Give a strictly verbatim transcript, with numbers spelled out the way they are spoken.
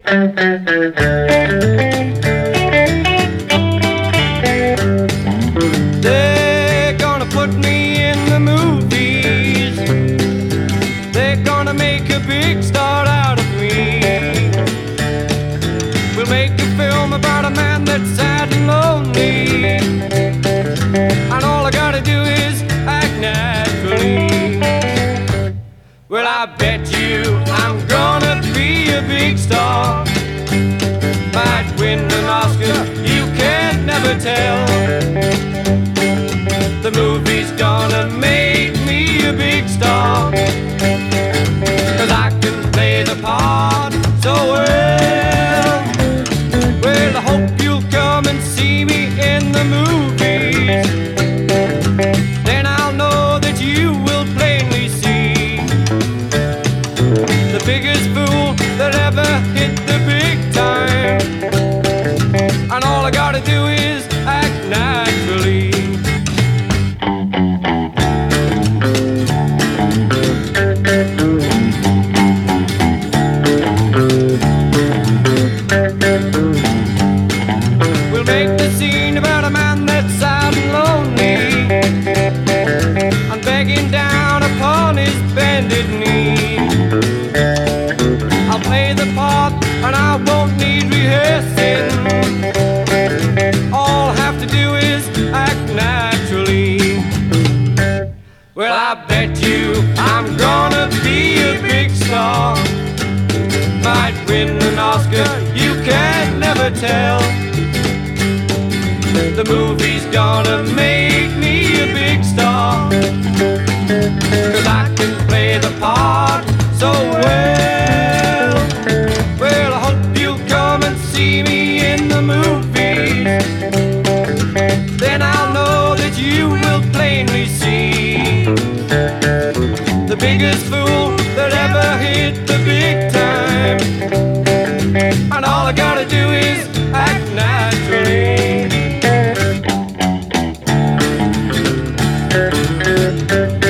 They're gonna put me in the movies. They're gonna make a big star out of me. We'll make a film about a man that's sad and lonely, and all I gotta do is act naturally. Well, I bet you I'm gonna be a big star. Might win an Oscar, you can never tell. The movie's gonna make me a big star, 'cause I can play the part so well. Well, I hope you'll come and see me in the movies. Then I'll know that you will plainly see the biggest fool that ever hit the big time. And all I gotta do is act naturally. We'll make the scene about a man that's sad and lonely, and begging down upon his bended knee. I'll play the part and I won't need rehearsing. All I have to do is act naturally. Well, I bet you I'm gonna be a big star. Might win an Oscar, you can never tell. The movie's gonna make me a big star, 'cause I can play the part so well. Well, I hope you'll come and see me in the movies. Then I'll know that you will plainly see the biggest fool that ever hit the big time. And all I gotta do is act naturally.